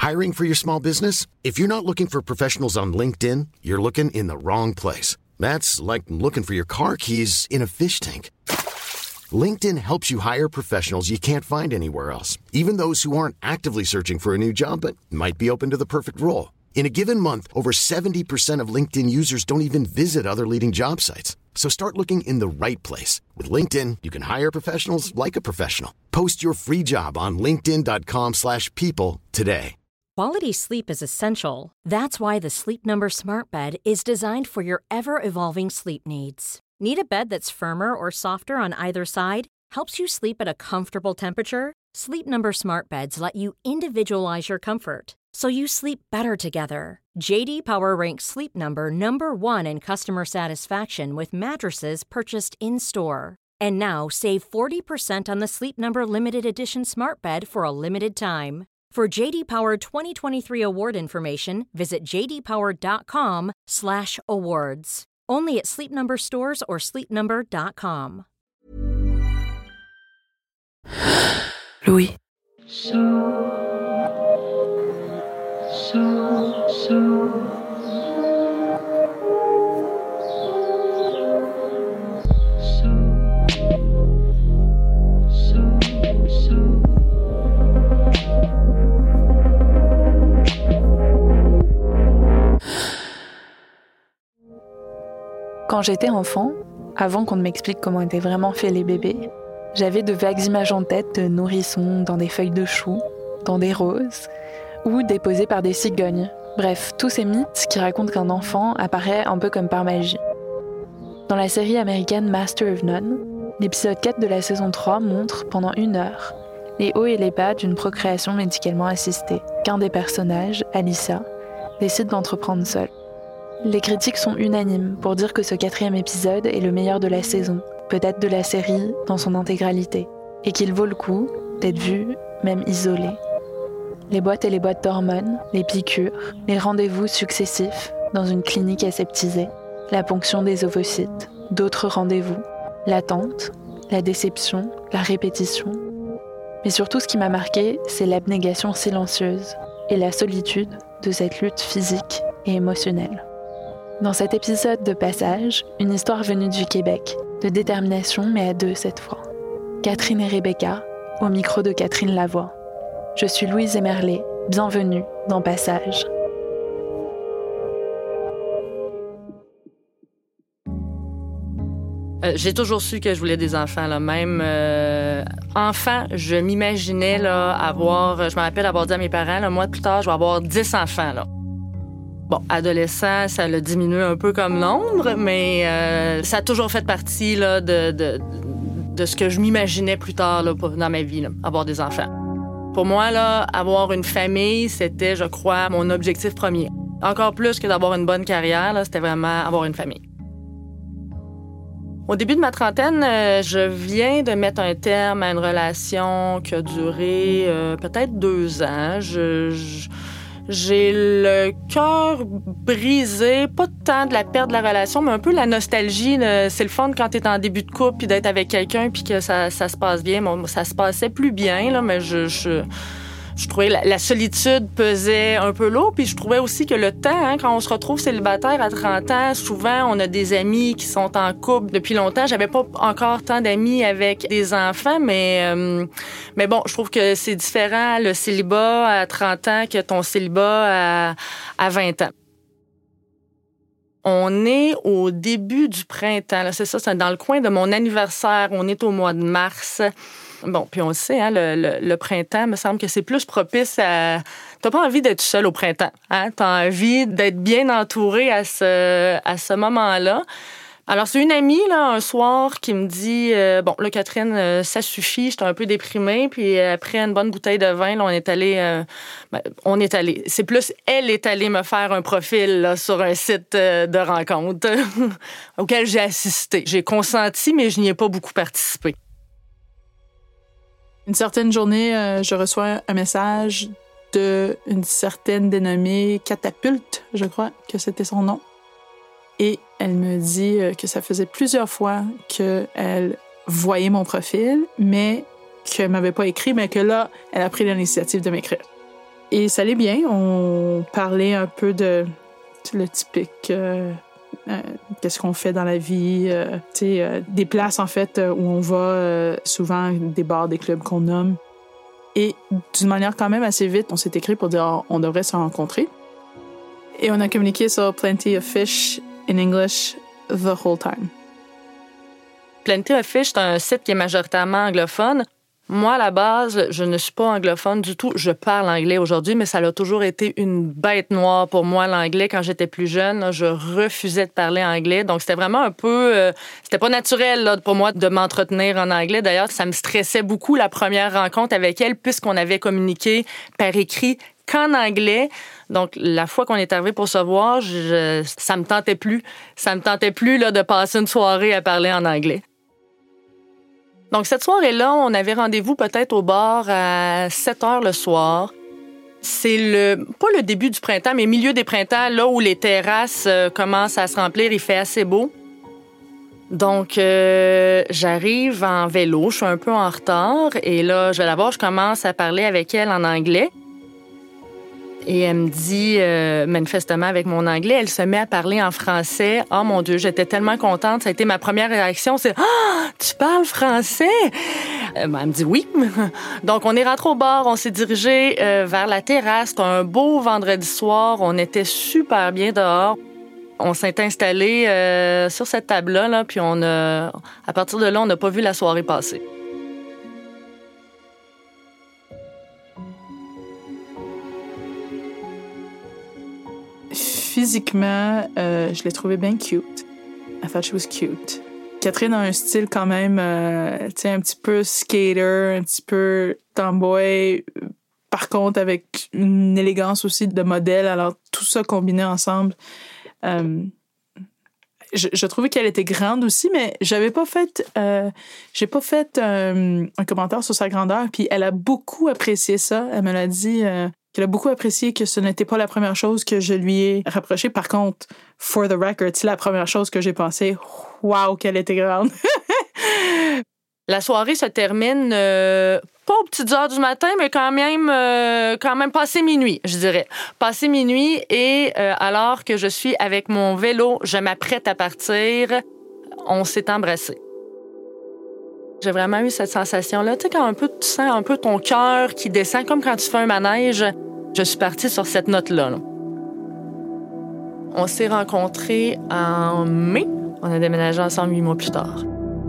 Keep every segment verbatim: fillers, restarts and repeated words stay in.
Hiring for your small business? If you're not looking for professionals on LinkedIn, you're looking in the wrong place. That's like looking for your car keys in a fish tank. LinkedIn helps you hire professionals you can't find anywhere else, even those who aren't actively searching for a new job but might be open to the perfect role. In a given month, over seventy percent of LinkedIn users don't even visit other leading job sites. So start looking in the right place. With LinkedIn, you can hire professionals like a professional. Post your free job on linkedin.com slash people today. Quality sleep is essential. That's why the Sleep Number Smart Bed is designed for your ever-evolving sleep needs. Need a bed that's firmer or softer on either side? Helps you sleep at a comfortable temperature? Sleep Number Smart Beds let you individualize your comfort, so you sleep better together. J D Power ranks Sleep Number number one in customer satisfaction with mattresses purchased in-store. And now, save forty percent on the Sleep Number Limited Edition Smart Bed for a limited time. For J D Power twenty twenty-three award information, visit j d power dot com slash awards. Only at Sleep Number stores or sleep number dot com. Louis. So, so, so. Quand j'étais enfant, avant qu'on ne m'explique comment étaient vraiment faits les bébés, j'avais de vagues images en tête de nourrissons dans des feuilles de chou, dans des roses, ou déposés par des cigognes. Bref, tous ces mythes qui racontent qu'un enfant apparaît un peu comme par magie. Dans la série américaine Master of None, l'épisode quatre de la saison trois montre, pendant une heure, les hauts et les bas d'une procréation médicalement assistée, qu'un des personnages, Alyssa, décide d'entreprendre seul. Les critiques sont unanimes pour dire que ce quatrième épisode est le meilleur de la saison, peut-être de la série dans son intégralité, et qu'il vaut le coup d'être vu, même isolé. Les boîtes et les boîtes d'hormones, les piqûres, les rendez-vous successifs dans une clinique aseptisée, la ponction des ovocytes, d'autres rendez-vous, l'attente, la déception, la répétition. Mais surtout ce qui m'a marqué, c'est l'abnégation silencieuse et la solitude de cette lutte physique et émotionnelle. Dans cet épisode de Passage, une histoire venue du Québec, de détermination mais à deux cette fois. Catherine et Rebecca, au micro de Catherine Lavoie. Je suis Louise Emerlé, bienvenue dans Passage. Euh, j'ai toujours su que je voulais des enfants, là. Même euh, enfant, je m'imaginais là, avoir... Je me rappelle avoir dit à mes parents, là, moi, plus tard, je vais avoir dix enfants, là. Bon, adolescent, ça l'a diminué un peu comme nombre, mais euh, ça a toujours fait partie là, de, de, de ce que je m'imaginais plus tard là, dans ma vie, là, avoir des enfants. Pour moi, là, avoir une famille, c'était, je crois, mon objectif premier. Encore plus que d'avoir une bonne carrière, là, c'était vraiment avoir une famille. Au début de ma trentaine, euh, je viens de mettre un terme à une relation qui a duré euh, peut-être deux ans. Je... je J'ai le cœur brisé, pas tant de la perte de la relation, mais un peu la nostalgie. Là. C'est le fun quand t'es en début de couple puis d'être avec quelqu'un puis que ça, ça se passe bien. Bon, ça se passait plus bien, là, mais je, je, je trouvais la, la solitude pesait un peu lourd. Puis je trouvais aussi que le temps, hein, quand on se retrouve célibataire à trente ans, souvent on a des amis qui sont en couple depuis longtemps. J'avais pas encore tant d'amis avec des enfants, mais euh, mais bon, je trouve que c'est différent le célibat à trente ans que ton célibat à, à vingt ans. On est au début du printemps, là, c'est ça, c'est dans le coin de mon anniversaire. On est au mois de mars. Bon, puis on le sait, hein, le, le, le printemps, me semble que c'est plus propice à... T'as pas envie d'être seul au printemps, hein? T'as envie d'être bien entouré à ce, à ce moment-là. Alors, c'est une amie, là, un soir, qui me dit euh, bon, là, Catherine, euh, ça suffit, j'étais un peu déprimée. Puis après une bonne bouteille de vin, là, on est allé. Euh, ben, on est allé. C'est plus, elle est allée me faire un profil là, sur un site euh, de rencontre auquel j'ai assisté. J'ai consenti, mais je n'y ai pas beaucoup participé. Une certaine journée, euh, je reçois un message d'une certaine dénommée Catapulte, je crois que c'était son nom. Et elle me dit que ça faisait plusieurs fois qu'elle voyait mon profil, mais qu'elle m'avait pas écrit, mais que là, elle a pris l'initiative de m'écrire. Et ça allait bien. On parlait un peu de le typique... Euh, euh, qu'est-ce qu'on fait dans la vie. Euh, tu sais, euh, des places, en fait, où on va, euh, souvent des bars, des clubs qu'on nomme. Et d'une manière quand même assez vite, on s'est écrit pour dire oh, on devrait se rencontrer. Et on a communiqué sur Plenty of Fish in English the whole time. Plenty of Fish, c'est un site qui est majoritairement anglophone. Moi, à la base, je ne suis pas anglophone du tout. Je parle anglais aujourd'hui, mais ça a toujours été une bête noire pour moi, l'anglais. Quand j'étais plus jeune, je refusais de parler anglais. Donc, c'était vraiment un peu... Euh, c'était pas naturel là, pour moi de m'entretenir en anglais. D'ailleurs, ça me stressait beaucoup la première rencontre avec elle, puisqu'on avait communiqué par écrit qu'en anglais. Donc, la fois qu'on est arrivé pour se voir, je, ça me tentait plus. Ça me tentait plus là, de passer une soirée à parler en anglais. Donc, cette soirée-là, on avait rendez-vous peut-être au bar à sept heures le soir. C'est le, pas le début du printemps, mais milieu des printemps, là où les terrasses euh, commencent à se remplir, il fait assez beau. Donc, euh, j'arrive en vélo, je suis un peu en retard, et là, je vais la voir, je commence à parler avec elle en anglais. Et elle me dit, euh, manifestement avec mon anglais, elle se met à parler en français. Oh mon Dieu, j'étais tellement contente. Ça a été ma première réaction, c'est « Ah, tu parles français? » euh, ben, Elle me dit « Oui. » Donc, on est rentré au bar, on s'est dirigé euh, vers la terrasse. C'était un beau vendredi soir, on était super bien dehors. On s'est installé euh, sur cette table-là, là, puis on a, à partir de là, on n'a pas vu la soirée passer. Physiquement, euh, je l'ai trouvée bien cute. I thought she was cute. Catherine a un style quand même, euh, tu sais, un petit peu skater, un petit peu tomboy. Par contre, avec une élégance aussi de modèle. Alors, tout ça combiné ensemble. Euh, je, je trouvais qu'elle était grande aussi, mais j'avais pas fait, euh, j'ai pas fait euh, un commentaire sur sa grandeur. Puis elle a beaucoup apprécié ça. Elle me l'a dit. Euh, qu'elle a beaucoup apprécié, que ce n'était pas la première chose que je lui ai reproché. Par contre, for the record, c'est la première chose que j'ai pensé, wow, qu'elle était grande. La soirée se termine euh, pas aux petites heures du matin, mais quand même, euh, quand même passé minuit, je dirais. Passé minuit, et euh, alors que je suis avec mon vélo, je m'apprête à partir, on s'est embrassés. J'ai vraiment eu cette sensation-là. Tu sais, quand un peu, tu sens un peu ton cœur qui descend, comme quand tu fais un manège. Je suis partie sur cette note-là. Là. On s'est rencontrés en mai. On a déménagé ensemble huit mois plus tard.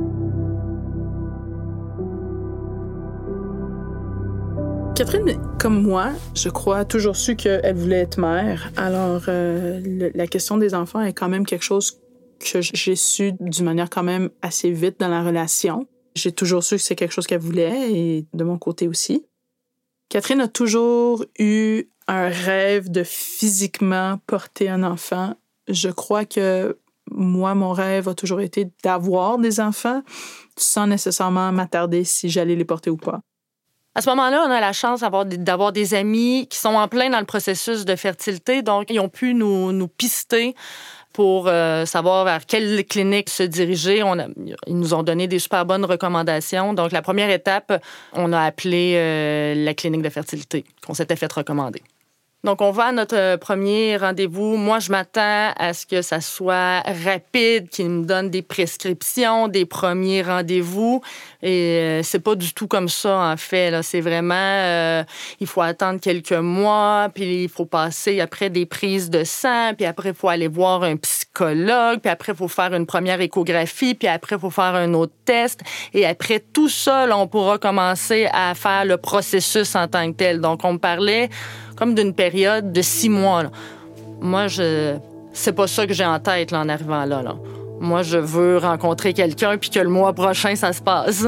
Catherine, comme moi, je crois, a toujours su qu'elle voulait être mère. Alors, euh, le, la question des enfants est quand même quelque chose que j'ai su d'une manière quand même assez vite dans la relation. J'ai toujours su que c'est quelque chose qu'elle voulait, et de mon côté aussi. Catherine a toujours eu un rêve de physiquement porter un enfant. Je crois que moi, mon rêve a toujours été d'avoir des enfants sans nécessairement m'attarder si j'allais les porter ou pas. À ce moment-là, on a la chance d'avoir des, d'avoir des amis qui sont en plein dans le processus de fertilité, donc ils ont pu nous, nous pister pour euh, savoir vers quelle clinique se diriger. On a, ils nous ont donné des super bonnes recommandations. Donc, la première étape, on a appelé euh, la clinique de fertilité qu'on s'était fait recommander. Donc, on va à notre premier rendez-vous. Moi, je m'attends à ce que ça soit rapide, qu'ils me donnent des prescriptions, des premiers rendez-vous. Et euh, c'est pas du tout comme ça, en fait. Là. C'est vraiment... Euh, il faut attendre quelques mois, puis il faut passer après des prises de sang, puis après, il faut aller voir un psychologue, puis après, il faut faire une première échographie, puis après, il faut faire un autre test. Et après tout ça, là, on pourra commencer à faire le processus en tant que tel. Donc, on me parlait comme d'une période de six mois. Là. Moi, je c'est pas ça que j'ai en tête là, en arrivant là, là. Moi, je veux rencontrer quelqu'un puis que le mois prochain, ça se passe.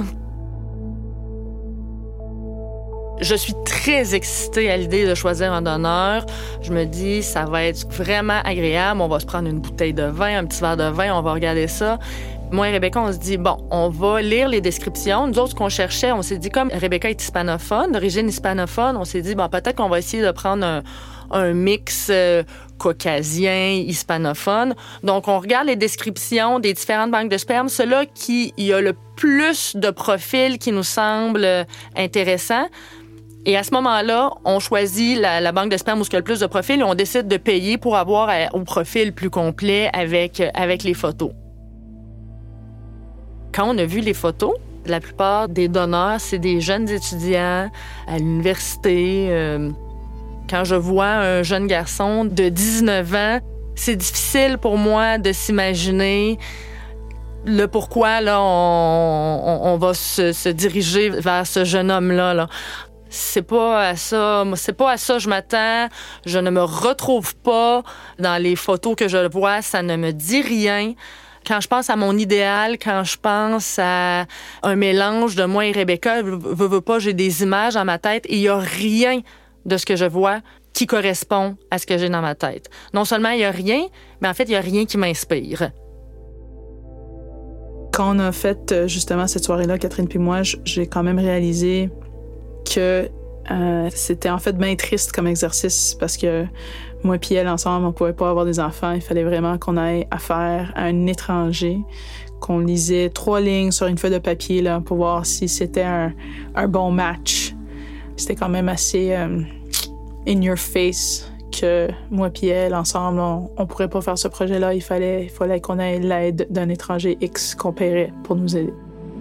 Je suis très excitée à l'idée de choisir un donneur. Je me dis, ça va être vraiment agréable. On va se prendre une bouteille de vin, un petit verre de vin, on va regarder ça. Moi et Rebecca, on se dit, bon, on va lire les descriptions. Nous autres, ce qu'on cherchait, on s'est dit, comme Rebecca est hispanophone, d'origine hispanophone, on s'est dit, bon, peut-être qu'on va essayer de prendre un, un mix euh, caucasien, hispanophone. Donc, on regarde les descriptions des différentes banques de sperme. Celui-là qui y a le plus de profils qui nous semble intéressant. Et à ce moment-là, on choisit la, la banque de sperme où il y a le plus de profils et on décide de payer pour avoir à, au profil plus complet avec, avec les photos. Quand on a vu les photos, la plupart des donneurs, c'est des jeunes étudiants à l'université. Euh, quand je vois un jeune garçon de dix-neuf ans, c'est difficile pour moi de s'imaginer le pourquoi là, on, on, on va se, se diriger vers ce jeune homme-là. Là. C'est pas à ça, c'est pas à ça que je m'attends. Je ne me retrouve pas dans les photos que je vois. Ça ne me dit rien. Quand je pense à mon idéal, quand je pense à un mélange de moi et Rebecca, veux, veux pas, j'ai des images dans ma tête et il y a rien de ce que je vois qui correspond à ce que j'ai dans ma tête. Non seulement il y a rien, mais en fait, il y a rien qui m'inspire. Quand on a fait justement cette soirée-là, Catherine puis moi, j'ai quand même réalisé que euh, c'était en fait bien triste comme exercice parce que moi puis elle, ensemble, on pouvait pas avoir des enfants. Il fallait vraiment qu'on aille affaire à un étranger, qu'on lisait trois lignes sur une feuille de papier là, pour voir si c'était un, un bon match. C'était quand même assez euh, in your face que moi puis elle, ensemble, on, on pourrait pas faire ce projet-là. Il fallait, il fallait qu'on ait l'aide d'un étranger X qu'on paierait pour nous aider.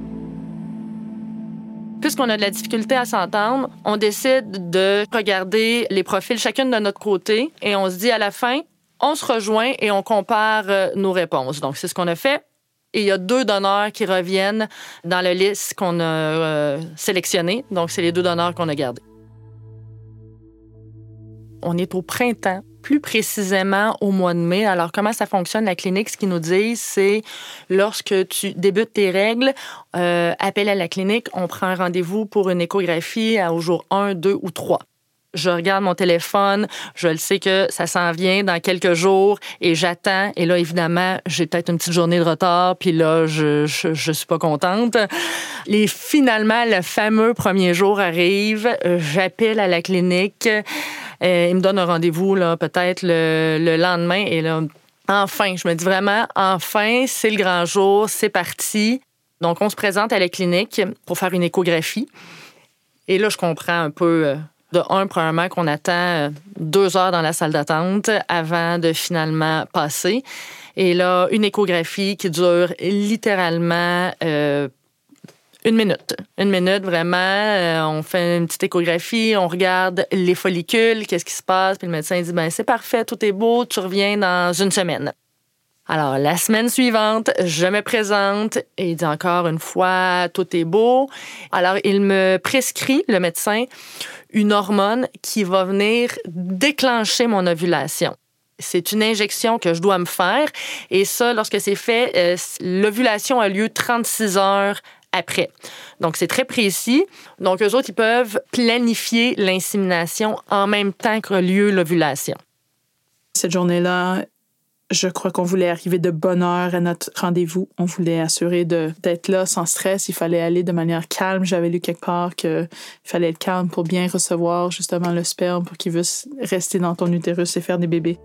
Puisqu'on a de la difficulté à s'entendre, on décide de regarder les profils chacune de notre côté et on se dit à la fin, on se rejoint et on compare nos réponses. Donc, c'est ce qu'on a fait. Et il y a deux donneurs qui reviennent dans la liste qu'on a euh, sélectionnée. Donc, c'est les deux donneurs qu'on a gardés. On est au printemps, plus précisément au mois de mai. Alors, comment ça fonctionne, la clinique? Ce qu'ils nous disent, c'est lorsque tu débutes tes règles, euh, appelle à la clinique, on prend un rendez-vous pour une échographie au jour un, deux ou trois. Je regarde mon téléphone, je le sais que ça s'en vient dans quelques jours et j'attends. Et là, évidemment, j'ai peut-être une petite journée de retard, puis là, je, je, je suis pas contente. Et finalement, le fameux premier jour arrive, j'appelle à la clinique. Euh, il me donne un rendez-vous, là, peut-être le, le lendemain. Et là, enfin, je me dis vraiment, enfin, c'est le grand jour, c'est parti. Donc, on se présente à la clinique pour faire une échographie. Et là, je comprends un peu, euh, de un, premièrement, qu'on attend deux heures dans la salle d'attente avant de finalement passer. Et là, une échographie qui dure littéralement euh, Une minute. Une minute, vraiment. Euh, on fait une petite échographie, on regarde les follicules, qu'est-ce qui se passe, puis le médecin dit, ben c'est parfait, tout est beau, tu reviens dans une semaine. Alors, la semaine suivante, je me présente et il dit encore une fois, tout est beau. Alors, il me prescrit, le médecin, une hormone qui va venir déclencher mon ovulation. C'est une injection que je dois me faire et ça, lorsque c'est fait, euh, l'ovulation a lieu trente-six heures après. Donc, c'est très précis. Donc, eux autres, ils peuvent planifier l'insémination en même temps que lieu l'ovulation. Cette journée-là, je crois qu'on voulait arriver de bonne heure à notre rendez-vous. On voulait assurer de, d'être là sans stress. Il fallait aller de manière calme. J'avais lu quelque part qu'il fallait être calme pour bien recevoir justement le sperme pour qu'il puisse rester dans ton utérus et faire des bébés.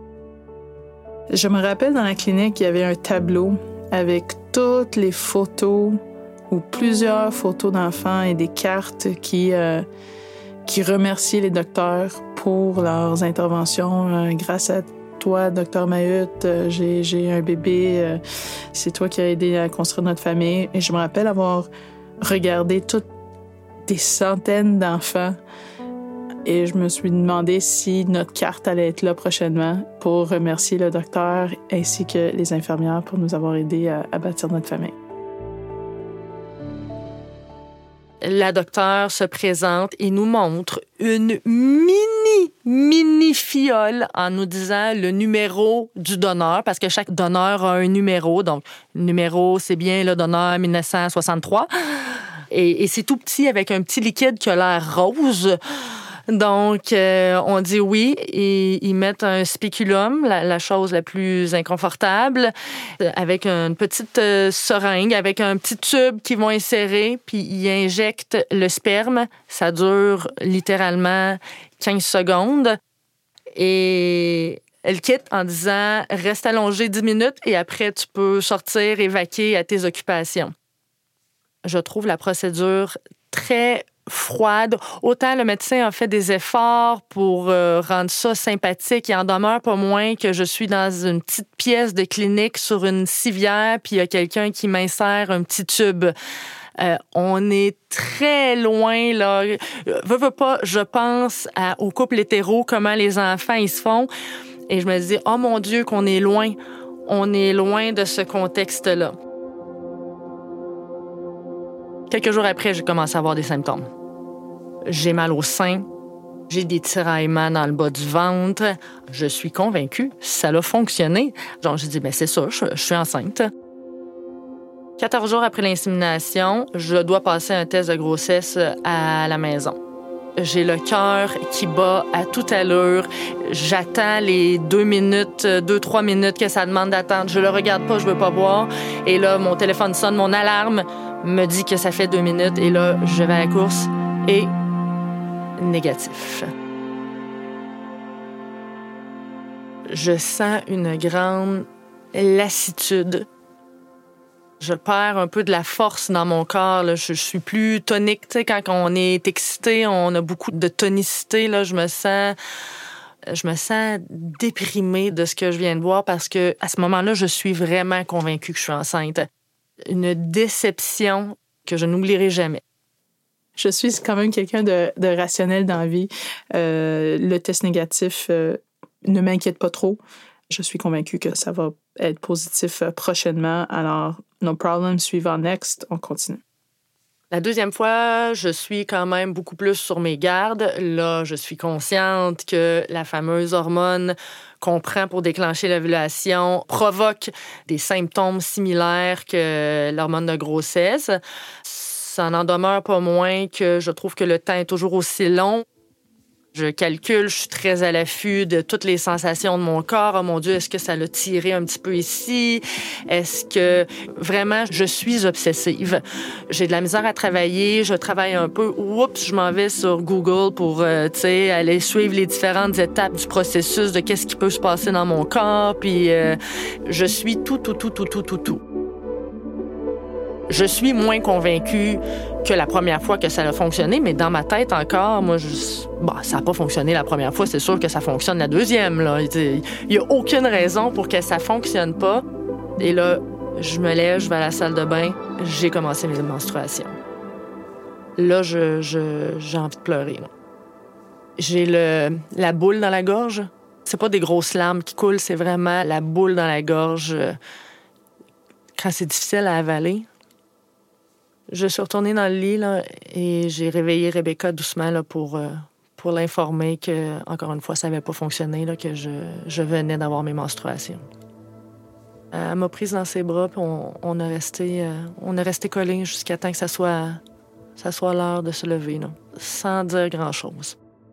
Je me rappelle dans la clinique, il y avait un tableau avec toutes les photos ou plusieurs photos d'enfants et des cartes qui, euh, qui remerciaient les docteurs pour leurs interventions. Euh, grâce à toi, docteur Mahut, euh, j'ai, j'ai un bébé. Euh, c'est toi qui as aidé à construire notre famille. Et je me rappelle avoir regardé toutes des centaines d'enfants et je me suis demandé si notre carte allait être là prochainement pour remercier le docteur ainsi que les infirmières pour nous avoir aidés à, à bâtir notre famille. La docteure se présente et nous montre une mini, mini fiole en nous disant le numéro du donneur, parce que chaque donneur a un numéro. Donc, le numéro, c'est bien le donneur mille neuf cent soixante-trois. Et, et c'est tout petit avec un petit liquide qui a l'air rose. Donc, euh, on dit oui et ils mettent un spéculum, la, la chose la plus inconfortable, avec une petite euh, seringue, avec un petit tube qu'ils vont insérer, puis ils injectent le sperme. Ça dure littéralement quinze secondes. Et elle quitte en disant « Reste allongé dix minutes et après, tu peux sortir et vaquer à tes occupations. » Je trouve la procédure très froide. Autant le médecin a fait des efforts pour euh, rendre ça sympathique. Il en demeure pas moins que je suis dans une petite pièce de clinique sur une civière, puis il y a quelqu'un qui m'insère un petit tube. Euh, on est très loin, là. Veux, veux pas, je pense à, au couple hétéro, comment les enfants, ils se font. Et je me dis, oh mon Dieu, qu'on est loin. On est loin de ce contexte-là. Quelques jours après, j'ai commencé à avoir des symptômes. J'ai mal au sein, j'ai des tiraillements dans le bas du ventre. Je suis convaincue, ça a fonctionné. Donc, j'ai dit, bien, c'est ça, je, je suis enceinte. quatorze jours après l'insémination, je dois passer un test de grossesse à la maison. J'ai le cœur qui bat à toute allure. J'attends les deux minutes, deux, trois minutes que ça demande d'attendre. Je le regarde pas, je veux pas boire. Et là, mon téléphone sonne, mon alarme me dit que ça fait deux minutes. Et là, je vais à la course et négatif. Je sens une grande lassitude. Je perds un peu de la force dans mon corps. Là. Je, je suis plus tonique. Tu sais, quand on est excité, on a beaucoup de tonicité. Là. Je me sens, je me sens déprimée de ce que je viens de voir parce que à ce moment-là, je suis vraiment convaincue que je suis enceinte. Une déception que je n'oublierai jamais. Je suis quand même quelqu'un de, de rationnel dans la vie. Euh, le test négatif euh, ne m'inquiète pas trop. Je suis convaincue que ça va être positif prochainement. Alors, no problem, suivant next, on continue. La deuxième fois, je suis quand même beaucoup plus sur mes gardes. Là, je suis consciente que la fameuse hormone qu'on prend pour déclencher l'ovulation provoque des symptômes similaires que l'hormone de grossesse. Ça n'en demeure pas moins que je trouve que le temps est toujours aussi long. Je calcule, je suis très à l'affût de toutes les sensations de mon corps. Oh mon Dieu, est-ce que ça l'a tiré un petit peu ici? Est-ce que vraiment, je suis obsessive? J'ai de la misère à travailler, je travaille un peu. Oups, je m'en vais sur Google pour, euh, tu sais, aller suivre les différentes étapes du processus de qu'est-ce qui peut se passer dans mon corps. Puis, euh, je suis tout, tout, tout, tout, tout, tout, tout. Je suis moins convaincue que la première fois que ça a fonctionné, mais dans ma tête encore, moi, je... bon, ça n'a pas fonctionné la première fois, c'est sûr que ça fonctionne la deuxième. Là. Il n'y a aucune raison pour que ça ne fonctionne pas. Et là, je me lève, je vais à la salle de bain, j'ai commencé mes menstruations. Là, je, je, j'ai envie de pleurer. Là. J'ai le, la boule dans la gorge. C'est pas des grosses larmes qui coulent, c'est vraiment la boule dans la gorge quand c'est difficile à avaler. Je suis retournée dans le lit là, et j'ai réveillé Rebecca doucement là, pour, euh, pour l'informer que, encore une fois, ça n'avait pas fonctionné, là, que je, je venais d'avoir mes menstruations. Elle m'a prise dans ses bras, puis on, on, a resté, euh, on a resté collés jusqu'à temps que ça soit, ça soit l'heure de se lever, là, sans dire grand-chose.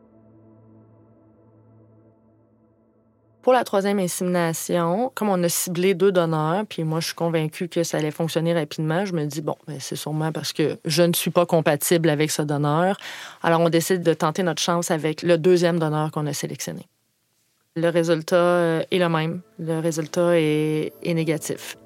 Pour la troisième insémination, comme on a ciblé deux donneurs, puis moi, je suis convaincue que ça allait fonctionner rapidement, je me dis, bon, ben, c'est sûrement parce que je ne suis pas compatible avec ce donneur. Alors, on décide de tenter notre chance avec le deuxième donneur qu'on a sélectionné. Le résultat est le même. Le résultat est, est négatif.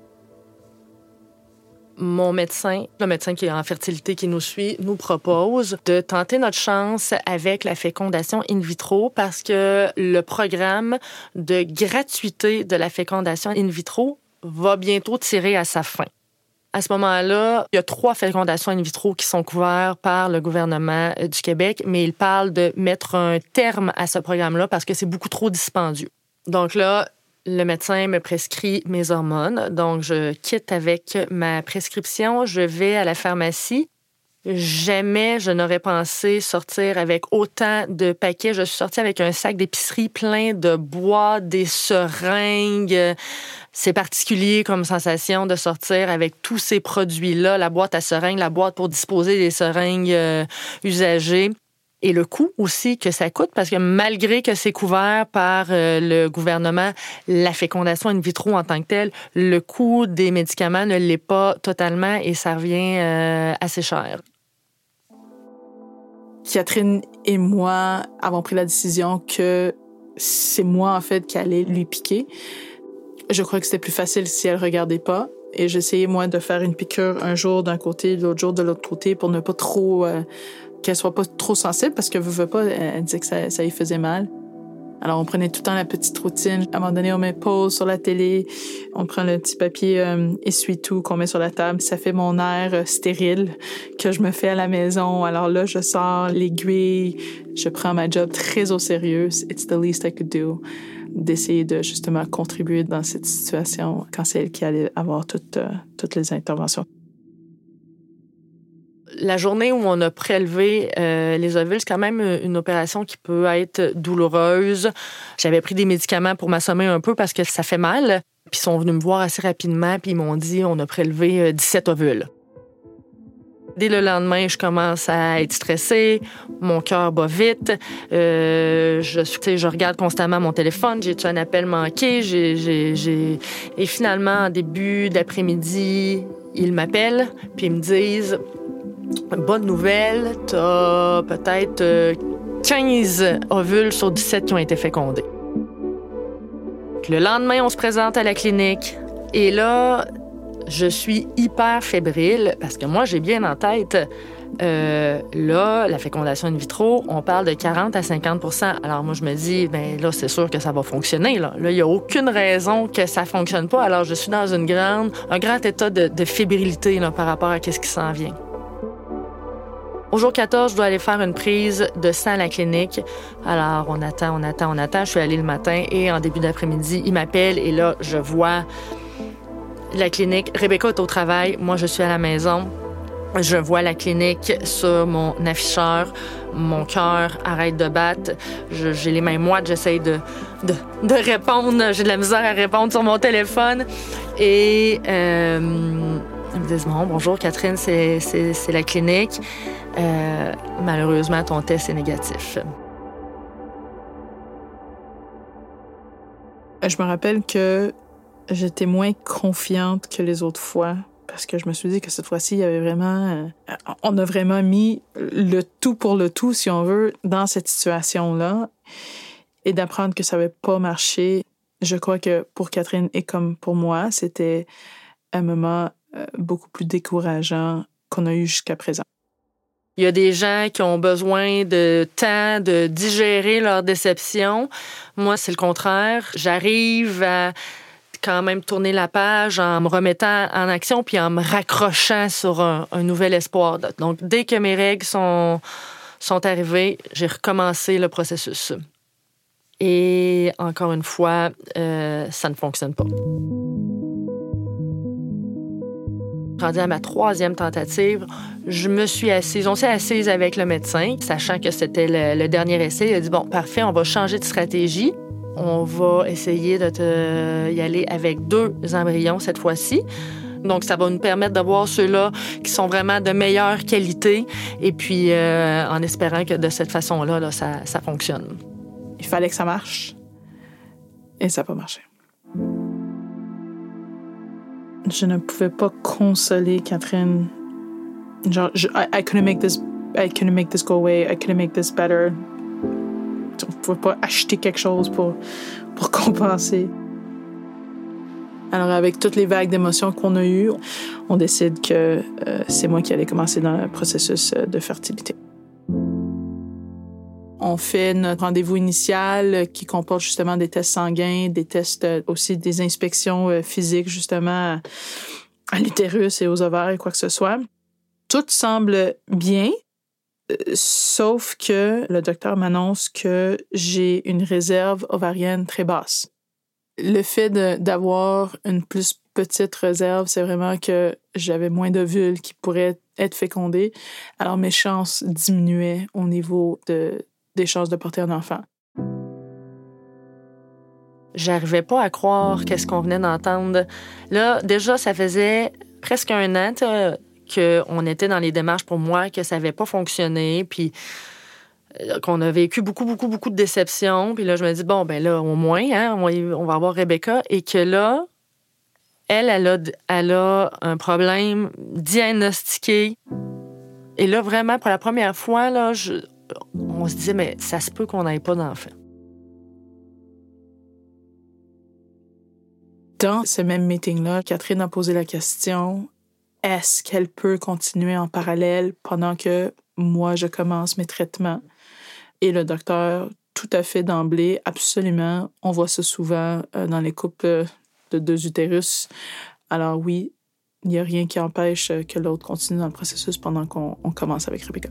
Mon médecin, le médecin qui est en fertilité qui nous suit, nous propose de tenter notre chance avec la fécondation in vitro parce que le programme de gratuité de la fécondation in vitro va bientôt tirer à sa fin. À ce moment-là, il y a trois fécondations in vitro qui sont couvertes par le gouvernement du Québec, mais il parle de mettre un terme à ce programme-là parce que c'est beaucoup trop dispendieux. Donc là, le médecin me prescrit mes hormones, donc je quitte avec ma prescription, je vais à la pharmacie. Jamais je n'aurais pensé sortir avec autant de paquets. Je suis sortie avec un sac d'épicerie plein de boîtes, des seringues. C'est particulier comme sensation de sortir avec tous ces produits-là, la boîte à seringues, la boîte pour disposer des seringues euh, usagées. Et le coût aussi que ça coûte, parce que malgré que c'est couvert par euh, le gouvernement, la fécondation in vitro en tant que telle, le coût des médicaments ne l'est pas totalement et ça revient euh, assez cher. Catherine et moi avons pris la décision que c'est moi, en fait, qui allais lui piquer. Je crois que c'était plus facile si elle regardait pas. Et j'essayais, moi, de faire une piqûre un jour d'un côté, l'autre jour de l'autre côté pour ne pas trop... Euh, qu'elle soit pas trop sensible parce que veut, veut pas, elle disait que ça, ça lui faisait mal. Alors, on prenait tout le temps la petite routine. À un moment donné, on met pause sur la télé. On prend le petit papier euh, essuie-tout qu'on met sur la table. Ça fait mon air euh, stérile que je me fais à la maison. Alors là, je sors l'aiguille. Je prends ma job très au sérieux. It's the least I could do. D'essayer de, justement, contribuer dans cette situation quand c'est elle qui allait avoir toutes, euh, toutes les interventions. La journée où on a prélevé euh, les ovules, c'est quand même une opération qui peut être douloureuse. J'avais pris des médicaments pour m'assommer un peu parce que ça fait mal. Puis ils sont venus me voir assez rapidement, puis ils m'ont dit on a prélevé dix-sept ovules. Dès le lendemain, je commence à être stressée, mon cœur bat vite, euh, je, je regarde constamment mon téléphone, j'ai-tu un appel manqué, j'ai, j'ai, j'ai... Et finalement, en début d'après-midi, ils m'appellent, puis ils me disent bonne nouvelle, t'as peut-être quinze ovules sur dix-sept qui ont été fécondés. Le lendemain, on se présente à la clinique et là, je suis hyper fébrile parce que moi, j'ai bien en tête, euh, là, la fécondation in vitro, on parle de quarante à cinquante pour cent. Alors moi, je me dis, ben là, c'est sûr que ça va fonctionner. Là, là il n'y a aucune raison que ça ne fonctionne pas. Alors, je suis dans une grande, un grand état de, de fébrilité là, par rapport à ce qui s'en vient. Au jour quatorze, je dois aller faire une prise de sang à la clinique. Alors, on attend, on attend, on attend. Je suis allée le matin et en début d'après-midi, il m'appelle et là, je vois la clinique. Rebecca est au travail. Moi, je suis à la maison. Je vois la clinique sur mon afficheur. Mon cœur arrête de battre. Je, j'ai les mains moites. J'essaie de, de, de répondre. J'ai de la misère à répondre sur mon téléphone. Et euh, ils me disent, bon, bonjour Catherine, c'est, c'est, c'est la clinique. Euh, malheureusement, ton test est négatif. Je me rappelle que j'étais moins confiante que les autres fois parce que je me suis dit que cette fois-ci, il y avait vraiment... Euh, on a vraiment mis le tout pour le tout, si on veut, dans cette situation-là. Et d'apprendre que ça n'avait pas marché, je crois que pour Catherine et comme pour moi, c'était un moment euh, beaucoup plus décourageant qu'on a eu jusqu'à présent. Il y a des gens qui ont besoin de temps de digérer leur déception. Moi, c'est le contraire. J'arrive à quand même tourner la page en me remettant en action puis en me raccrochant sur un, un nouvel espoir. Donc, dès que mes règles sont, sont arrivées, j'ai recommencé le processus. Et encore une fois, euh, ça ne fonctionne pas. Rendu à ma troisième tentative, je me suis assise. On s'est assise avec le médecin, sachant que c'était le, le dernier essai. Il a dit, bon, parfait, on va changer de stratégie. On va essayer de te y aller avec deux embryons cette fois-ci. Donc, ça va nous permettre de voir ceux-là qui sont vraiment de meilleure qualité. Et puis, euh, en espérant que de cette façon-là, là, ça, ça fonctionne. Il fallait que ça marche. Et ça n'a pas marché. Je ne pouvais pas consoler Catherine. Genre, je, I, I couldn't make this, I couldn't make this go away. I couldn't make this better. On ne pouvait pas acheter quelque chose pour, pour compenser. Alors, avec toutes les vagues d'émotions qu'on a eues, on décide que euh, c'est moi qui allais commencer dans le processus de fertilité. On fait notre rendez-vous initial qui comporte justement des tests sanguins, des tests aussi des inspections physiques justement à l'utérus et aux ovaires et quoi que ce soit. Tout semble bien, sauf que le docteur m'annonce que j'ai une réserve ovarienne très basse. Le fait de, d'avoir une plus petite réserve, c'est vraiment que j'avais moins d'ovules qui pourraient être fécondés. Alors mes chances diminuaient au niveau de des chances de porter un enfant. J'arrivais pas à croire qu'est-ce qu'on venait d'entendre. Là, déjà, ça faisait presque un an qu'on était dans les démarches pour moi, que ça n'avait pas fonctionné, puis qu'on a vécu beaucoup, beaucoup, beaucoup de déceptions. Puis là, je me dis, bon, ben là, au moins, hein, on, va, on va avoir Rebecca. Et que là, elle, elle a, elle a un problème diagnostiqué. Et là, vraiment, pour la première fois, là, je... on se disait, mais ça se peut qu'on n'ait pas d'enfant. Dans ce même meeting-là, Catherine a posé la question, est-ce qu'elle peut continuer en parallèle pendant que moi, je commence mes traitements. Et le docteur, tout à fait d'emblée, absolument, on voit ça souvent euh, dans les couples de deux utérus. Alors oui, il n'y a rien qui empêche que l'autre continue dans le processus pendant qu'on on commence avec Rebecca.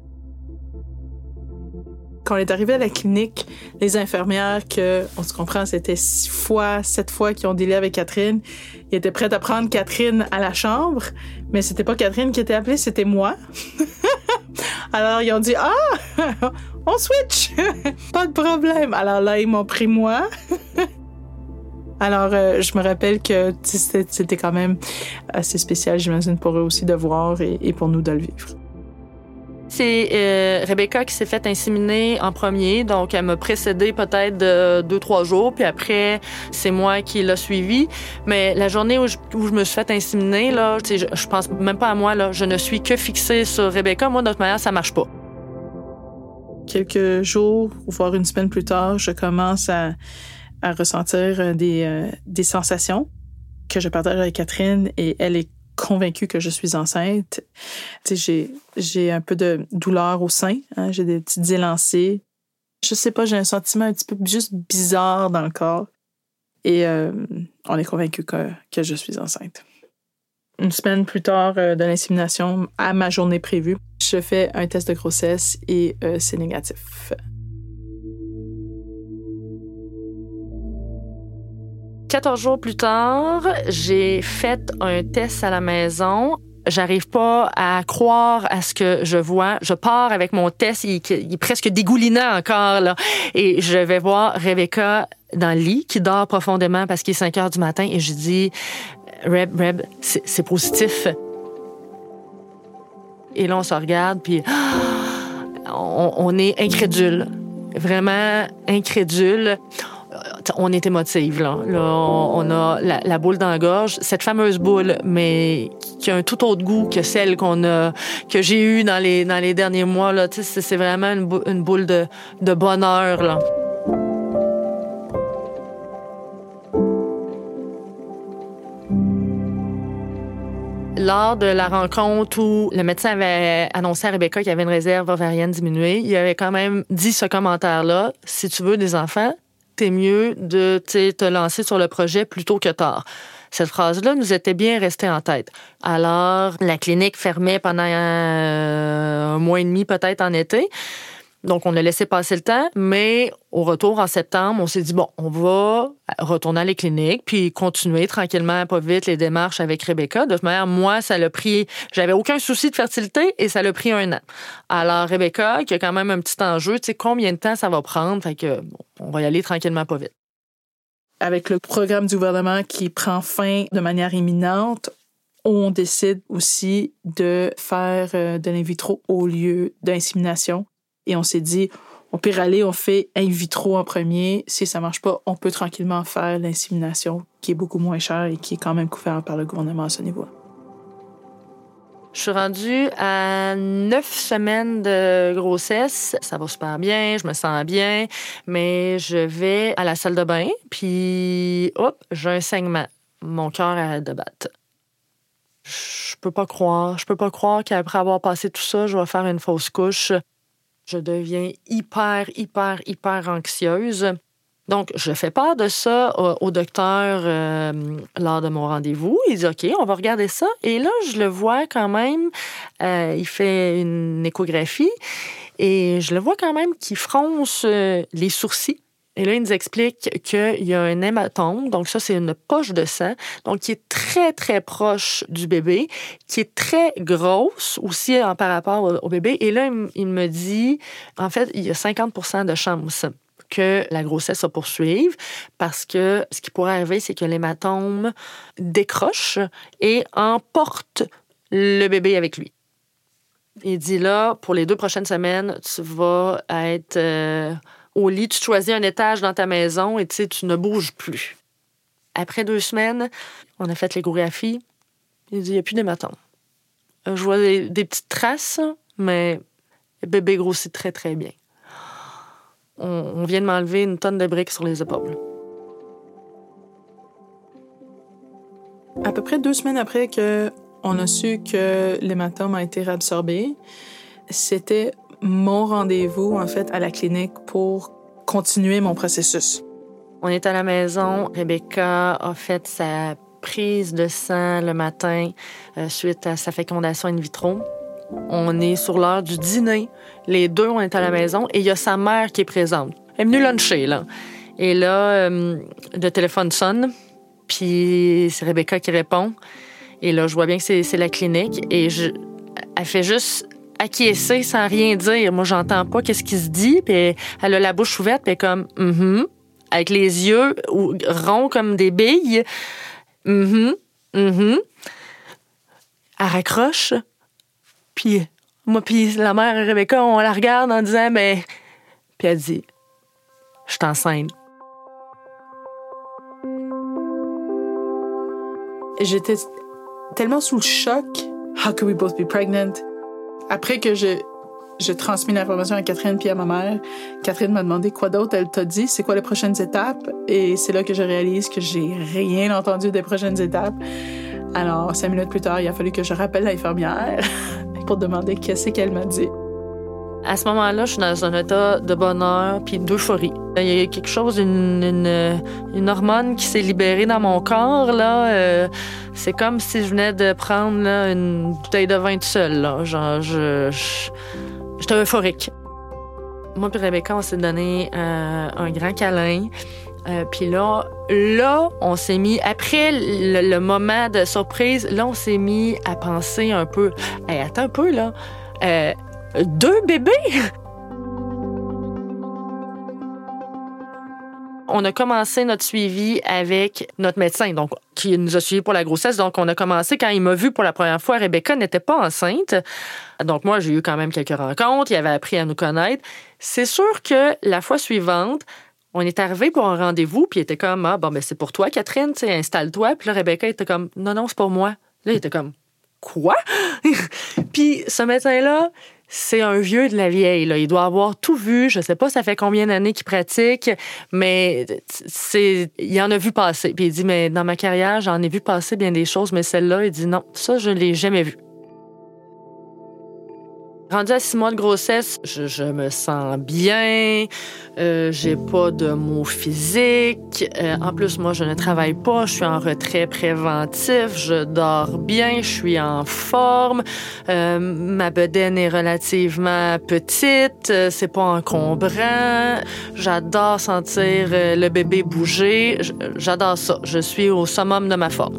Quand on est arrivé à la clinique, les infirmières, que, on se comprend, c'était six fois, sept fois qu'ils ont dealé avec Catherine, ils étaient prêts à prendre Catherine à la chambre, mais c'était pas Catherine qui était appelée, c'était moi. Alors, ils ont dit « Ah, on switch! Pas de problème! » Alors là, ils m'ont pris moi. Alors, euh, je me rappelle que c'était, c'était quand même assez spécial, j'imagine, pour eux aussi de voir et, et pour nous de le vivre. C'est euh, Rebecca qui s'est fait inséminer en premier, donc elle m'a précédé peut-être de deux, trois jours, puis après, c'est moi qui l'a suivi. Mais la journée où je, où je me suis fait inséminer, là, je, je pense même pas à moi, là, je ne suis que fixée sur Rebecca. Moi, de toute manière, ça marche pas. Quelques jours, voire une semaine plus tard, je commence à, à ressentir des, euh, des sensations que je partage avec Catherine, et elle est convaincue que je suis enceinte. Tu sais, j'ai, j'ai un peu de douleur au sein, hein, j'ai des petites élancées. Je sais pas, j'ai un sentiment un petit peu juste bizarre dans le corps. Et euh, on est convaincu que, que je suis enceinte. Une semaine plus tard euh, de l'insémination, à ma journée prévue, je fais un test de grossesse et euh, c'est négatif. quatorze jours plus tard, j'ai fait un test à la maison. J'arrive pas à croire à ce que je vois. Je pars avec mon test, il, il est presque dégoulinant encore, là. Et je vais voir Rebecca dans le lit, qui dort profondément parce qu'il est cinq heures du matin, et je dis « Reb, Reb, c'est, c'est positif. » Et là, on se regarde, puis on, on est incrédule. Vraiment incrédule. On est émotive, là. Là, on a la, la boule dans la gorge, cette fameuse boule, mais qui a un tout autre goût que celle qu'on a, que j'ai eue dans les, dans les derniers mois, là. Tu sais, c'est vraiment une, bou- une boule de, de bonheur, là. Lors de la rencontre où le médecin avait annoncé à Rebecca qu'il y avait une réserve ovarienne diminuée, il avait quand même dit ce commentaire-là: « Si tu veux des enfants, t'es mieux de te lancer sur le projet plus tôt que tard. » Cette phrase-là nous était bien restée en tête. Alors, la clinique fermait pendant un mois et demi, peut-être en été. Donc, on a laissé passer le temps, mais au retour en septembre, on s'est dit, bon, on va retourner à les cliniques puis continuer tranquillement, pas vite, les démarches avec Rebecca. De toute manière, moi, ça l'a pris... J'avais aucun souci de fertilité et ça l'a pris un an. Alors, Rebecca, qui a quand même un petit enjeu, tu sais, combien de temps ça va prendre? Fait que, bon, on va y aller tranquillement, pas vite. Avec le programme du gouvernement qui prend fin de manière imminente, on décide aussi de faire de l'in vitro au lieu d'insémination. Et on s'est dit, on peut aller, on fait in vitro en premier. Si ça marche pas, on peut tranquillement faire l'insémination, qui est beaucoup moins chère et qui est quand même couvert par le gouvernement à ce niveau-là. Je suis rendue à neuf semaines de grossesse. Ça va super bien, je me sens bien, mais je vais à la salle de bain, puis hop, j'ai un saignement. Mon cœur arrête de battre. Je peux pas croire, je peux pas croire qu'après avoir passé tout ça, je vais faire une fausse couche. Je deviens hyper, hyper, hyper anxieuse. Donc, je fais part de ça au, au docteur euh, lors de mon rendez-vous. Il dit, OK, on va regarder ça. Et là, je le vois quand même. Euh, il fait une échographie et je le vois quand même qu'il fronce euh, les sourcils. Et là, il nous explique qu'il y a un hématome. Donc, ça, c'est une poche de sang. Donc, qui est très, très proche du bébé, qui est très grosse aussi en, par rapport au, au bébé. Et là, il, il me dit, en fait, il y a cinquante pour cent de chance que la grossesse se poursuive, parce que ce qui pourrait arriver, c'est que l'hématome décroche et emporte le bébé avec lui. Il dit là, pour les deux prochaines semaines, tu vas être euh, au lit, tu choisis un étage dans ta maison et tu sais, tu ne bouges plus. Après deux semaines, on a fait l'échographie. Il dit, il n'y a plus d'hématome. Je vois des, des petites traces, mais le bébé grossit très, très bien. On, on vient de m'enlever une tonne de briques sur les épaules. À peu près deux semaines après qu'on a su que l'hématome a été réabsorbé, c'était mon rendez-vous, en fait, à la clinique pour continuer mon processus. On est à la maison. Rebecca a fait sa prise de sang le matin euh, suite à sa fécondation in vitro. On est sur l'heure du dîner. Les deux, on est à la maison et il y a sa mère qui est présente. Elle est venue luncher, là. Et là, euh, le téléphone sonne, puis c'est Rebecca qui répond. Et là, je vois bien que c'est, c'est la clinique et je, elle fait juste acquiescer sans rien dire. Moi, j'entends pas qu'est-ce qui se dit, puis elle a la bouche ouverte, puis elle est comme « mm-hmm », avec les yeux ronds comme des billes. « Mm-hmm, mm-hmm ». Elle raccroche, puis moi puis la mère et Rebecca, on la regarde en disant « mais ». Puis elle dit « je suis enceinte ». J'étais tellement sous le choc. How could we both be pregnant? Après que je, je transmis l'information à Catherine puis à ma mère, Catherine m'a demandé quoi d'autre. Elle t'a dit, c'est quoi les prochaines étapes? Et c'est là que je réalise que j'ai rien entendu des prochaines étapes. Alors, cinq minutes plus tard, il a fallu que je rappelle l'infirmière pour demander qu'est-ce qu'elle m'a dit. À ce moment-là, je suis dans un état de bonheur puis d'euphorie. Il y a quelque chose, une, une, une hormone qui s'est libérée dans mon corps, là. Euh, c'est comme si je venais de prendre là, une bouteille de vin toute seule, là. Genre, je, je, j'étais euphorique. Moi puis Rebecca, on s'est donné euh, un grand câlin. Euh, puis là, là, on s'est mis, après le, le moment de surprise, là, on s'est mis à penser un peu. Hey, attends un peu, là. Euh, Deux bébés? On a commencé notre suivi avec notre médecin, donc qui nous a suivis pour la grossesse. Donc, on a commencé quand il m'a vu pour la première fois. Rebecca n'était pas enceinte. Donc, moi, j'ai eu quand même quelques rencontres. Il avait appris à nous connaître. C'est sûr que la fois suivante, on est arrivé pour un rendez-vous, puis il était comme, ah, bon, ben, c'est pour toi, Catherine, tu sais, installe-toi. Puis là, Rebecca était comme, non, non, c'est pour moi. Là, il était comme, quoi? Puis ce médecin-là, c'est un vieux de la vieille, là. Il doit avoir tout vu. Je sais pas ça fait combien d'années qu'il pratique, mais c'est, il en a vu passer. Puis il dit, mais dans ma carrière, j'en ai vu passer bien des choses, mais celle-là, il dit non, ça, je l'ai jamais vu. Rendu à six mois de grossesse, je, je me sens bien, euh, j'ai pas de maux physiques. Euh, en plus, moi, je ne travaille pas, je suis en retrait préventif, je dors bien, je suis en forme. Euh, ma bedaine est relativement petite, euh, c'est pas encombrant. J'adore sentir euh, le bébé bouger, j'adore ça. Je suis au summum de ma forme.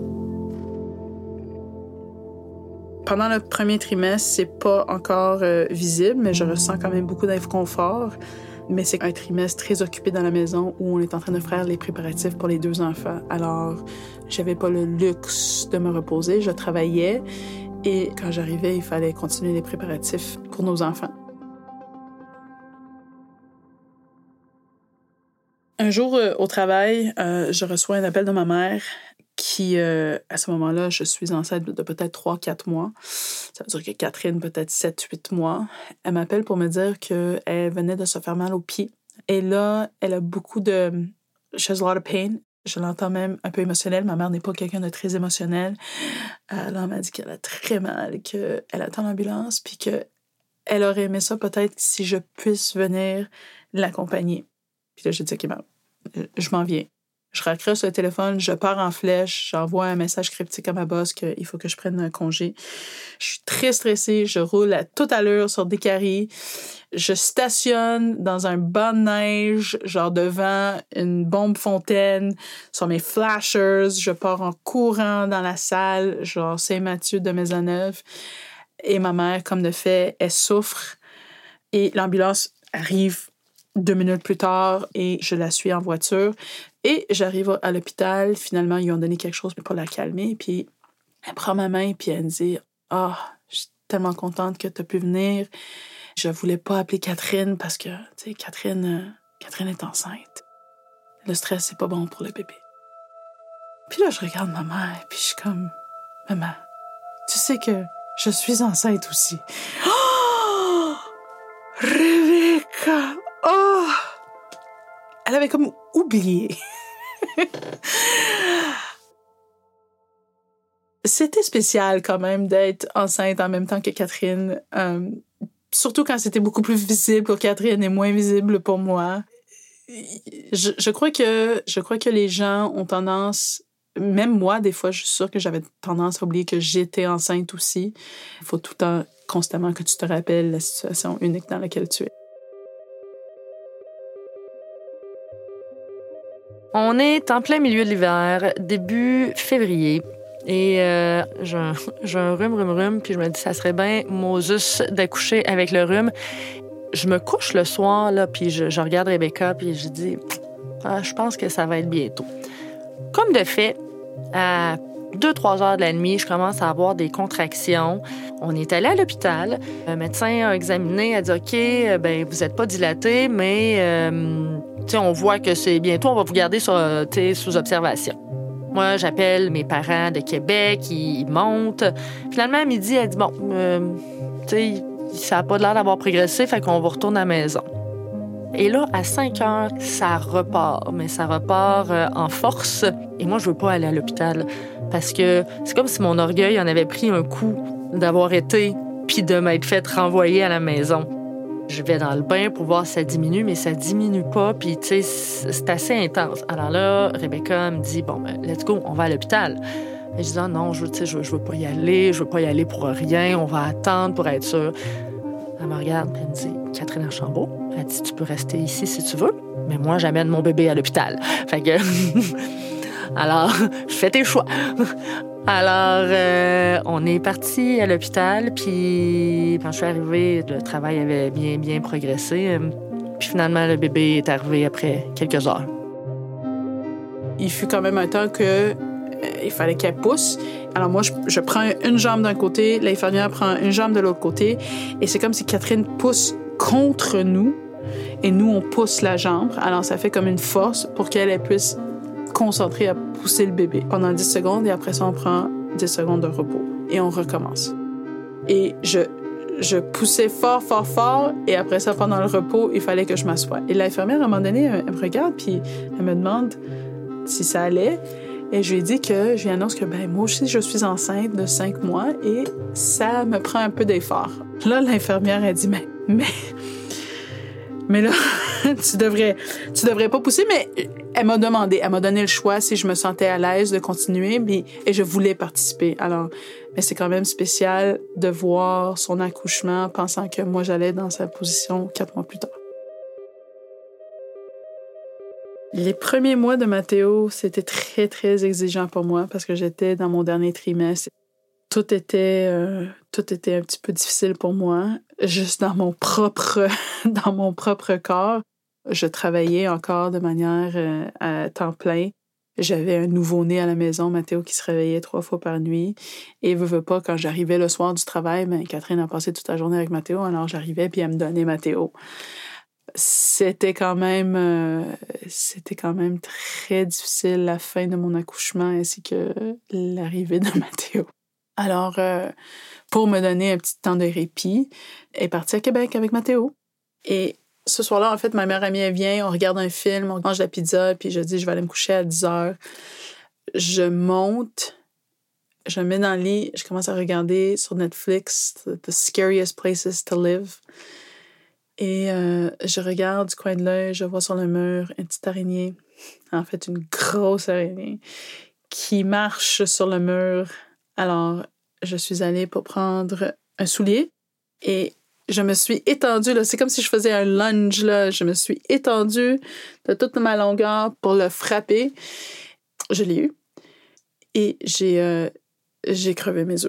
Pendant le premier trimestre, c'est pas encore euh, visible, mais je ressens quand même beaucoup d'inconfort. Mais c'est un trimestre très occupé dans la maison où on est en train de faire les préparatifs pour les deux enfants. Alors, j'avais pas le luxe de me reposer, je travaillais et quand j'arrivais, il fallait continuer les préparatifs pour nos enfants. Un jour, euh, au travail, euh, je reçois un appel de ma mère qui, euh, à ce moment-là, je suis enceinte de peut-être trois quatre mois. Ça veut dire que Catherine, peut-être sept huit mois. Elle m'appelle pour me dire qu'elle venait de se faire mal au pied. Et là, elle a beaucoup de... She has a lot of pain. Je l'entends même un peu émotionnelle. Ma mère n'est pas quelqu'un de très émotionnel. Euh, là, elle m'a dit qu'elle a très mal, qu'elle attend l'ambulance, puis qu'elle aurait aimé ça peut-être si je puisse venir l'accompagner. Puis là, j'ai dit, OK, ben, je m'en viens. Je raccroche le téléphone, je pars en flèche, j'envoie un message cryptique à ma boss qu'il faut que je prenne un congé. Je suis très stressée, je roule à toute allure sur des carrés. Je stationne dans un banc de neige, genre devant une bombe fontaine, sur mes flashers. Je pars en courant dans la salle, genre Saint-Mathieu de Maisonneuve. Et ma mère, comme de fait, elle souffre. Et l'ambulance arrive deux minutes plus tard et je la suis en voiture. Et j'arrive à l'hôpital. Finalement, ils lui ont donné quelque chose pour la calmer. Puis elle prend ma main puis elle me dit « Ah, oh, je suis tellement contente que tu as pu venir. Je voulais pas appeler Catherine parce que, tu sais, Catherine, euh, Catherine est enceinte. Le stress, c'est pas bon pour le bébé. » Puis là, je regarde ma mère puis je suis comme « Maman, tu sais que je suis enceinte aussi. » Oh! Rebecca! Oh! Elle avait comme oublié. C'était spécial quand même d'être enceinte en même temps que Catherine. Euh, surtout quand c'était beaucoup plus visible pour Catherine et moins visible pour moi. Je, je crois que je crois que les gens ont tendance, même moi, des fois, je suis sûre que j'avais tendance à oublier que j'étais enceinte aussi. Il faut tout le temps, constamment, que tu te rappelles la situation unique dans laquelle tu es. On est en plein milieu de l'hiver, début février. Et euh, j'ai, un, j'ai un rhume, rhume, rhume, puis je me dis, ça serait bien Moses d'accoucher avec le rhume. Je me couche le soir, là, puis je, je regarde Rebecca, puis je dis, ah, je pense que ça va être bientôt. Comme de fait, à deux trois heures de la nuit, je commence à avoir des contractions. On est allé à l'hôpital. Le médecin a examiné, a dit, OK, ben vous n'êtes pas dilaté, mais euh, on voit que c'est bientôt, on va vous garder sur, sous observation. Moi, j'appelle mes parents de Québec, ils, ils montent. Finalement, à midi, elle dit, bon, euh, tu sais, ça n'a pas l'air d'avoir progressé, fait qu'on va retourner à la maison. Et là, à cinq heures, ça repart, mais ça repart euh, en force. Et moi, je veux pas aller à l'hôpital parce que c'est comme si mon orgueil en avait pris un coup d'avoir été puis de m'être fait renvoyer à la maison. Je vais dans le bain pour voir si ça diminue, mais ça diminue pas, puis tu sais, c'est assez intense. Alors là, Rebecca me dit, bon, ben, let's go, on va à l'hôpital. Et je dis, ah, non, je, je, je veux pas y aller, je veux pas y aller pour rien, on va attendre pour être sûr. Elle me regarde, puis elle me dit, Catherine Archambault, elle dit, tu peux rester ici si tu veux, mais moi, j'amène mon bébé à l'hôpital. Fait que, alors, je fais tes choix. Alors, euh, on est parti à l'hôpital, puis quand je suis arrivée, le travail avait bien, bien progressé. Puis finalement, le bébé est arrivé après quelques heures. Il fut quand même un temps que euh, il fallait qu'elle pousse. Alors moi, je, je prends une jambe d'un côté, l'infirmière prend une jambe de l'autre côté, et c'est comme si Catherine pousse contre nous, et nous, on pousse la jambe. Alors, ça fait comme une force pour qu'elle elle puisse concentrer à pousser le bébé pendant dix secondes, et après ça, on prend dix secondes de repos, et on recommence. Et je, je poussais fort, fort, fort, et après ça, pendant le repos, il fallait que je m'assoie. Et l'infirmière, à un moment donné, elle me regarde, puis elle me demande si ça allait. Et je lui ai dit que je lui annonce que ben moi aussi je suis enceinte de cinq mois et ça me prend un peu d'effort. Là l'infirmière a dit mais mais mais là tu devrais tu devrais pas pousser, mais elle m'a demandé, elle m'a donné le choix si je me sentais à l'aise de continuer, mais et je voulais participer. Alors mais c'est quand même spécial de voir son accouchement pensant que moi j'allais dans sa position quatre mois plus tard. Les premiers mois de Mathéo, c'était très, très exigeant pour moi parce que j'étais dans mon dernier trimestre. Tout était, euh, tout était un petit peu difficile pour moi, juste dans mon propre, dans mon propre corps. Je travaillais encore de manière euh, à temps plein. J'avais un nouveau-né à la maison, Mathéo, qui se réveillait trois fois par nuit. Et veux, veux pas, quand j'arrivais le soir du travail, ben, Catherine a passé toute la journée avec Mathéo, alors j'arrivais puis elle me donnait Mathéo. C'était quand même euh, c'était quand même très difficile la fin de mon accouchement ainsi que l'arrivée de Mathéo. Alors, euh, pour me donner un petit temps de répit, elle est partie à Québec avec Mathéo. Et ce soir-là, en fait, ma meilleure amie, elle vient, on regarde un film, on mange de la pizza, puis je dis, je vais aller me coucher à dix heures. Je monte, je me mets dans le lit, je commence à regarder sur Netflix The Scariest Places to Live. Et euh, je regarde du coin de l'œil, je vois sur le mur une petite araignée, en fait une grosse araignée, qui marche sur le mur. Alors, je suis allée pour prendre un soulier et je me suis étendue, là, c'est comme si je faisais un lunge, là. Je me suis étendue de toute ma longueur pour le frapper. Je l'ai eu et j'ai, euh, j'ai crevé mes os.